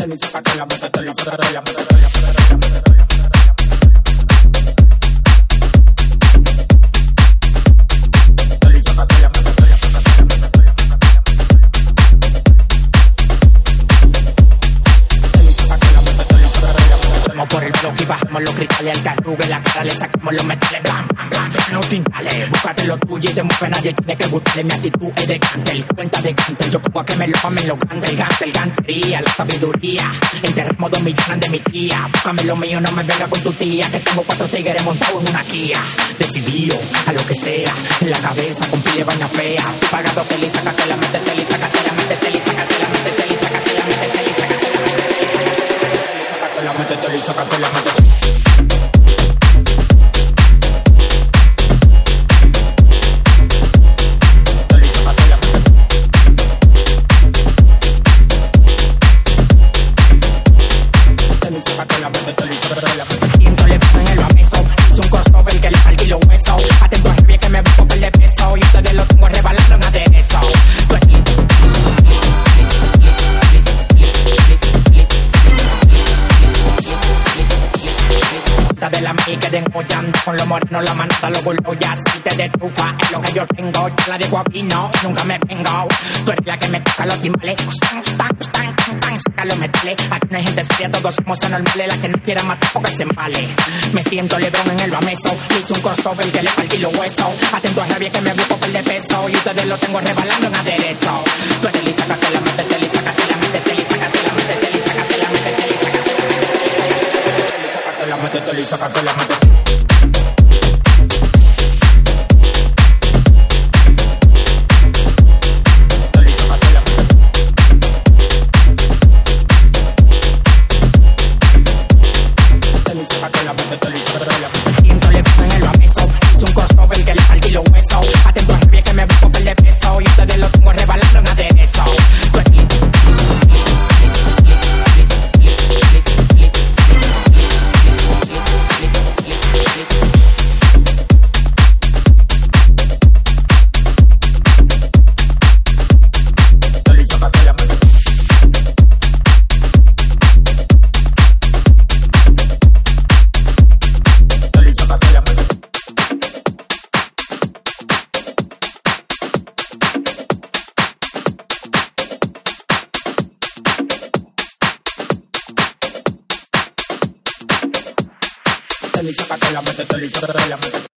Por el bloque y bajamos los cristales al carrugue, la cara le sacamos los metales, blan, blan, blan, no te instales, búscate lo tuyo y te mueve nadie tiene que gustarle, mi actitud es de gantel, cuenta de gantel, yo pongo a que me lo amen los gantel, gantel, gantería, la sabiduría, enterramos 2 millones de mi tía, búscame lo mío, no me venga con tu tía, que tengo 4 tigres montados en una Kia, decidido, a lo que sea, en la cabeza con pile vaina fea, pagado tele y sácate la mente, tele y sácate la mente, tele y sácate la mente, tele y sácate la mente, tele y sácate la mente, tele y sácate la mente. De la mí que degollando con los morenos, la manata, los burlos y aceite de trufa es lo que yo tengo, yo la dejo a vino, nunca me vengo, tú eres la que me toca los timbales, saca los metales, aquí no hay gente seria, todos somos anormales, la que no quiera matar porque se embale, me siento Lebron en el bameso, hice un crossover que le partí los huesos, atento a rabia que me busco por de peso, y ustedes lo tengo rebalando en aderezo, tú eres Lisa, sácate la mente, Teli, sácate la mente, Teli, sácate la mente, Teli, sácate la mente, Teli, sácate la mente, Teli, sácate la mente. Teli, sácate la mente, Teli, sácate la mente.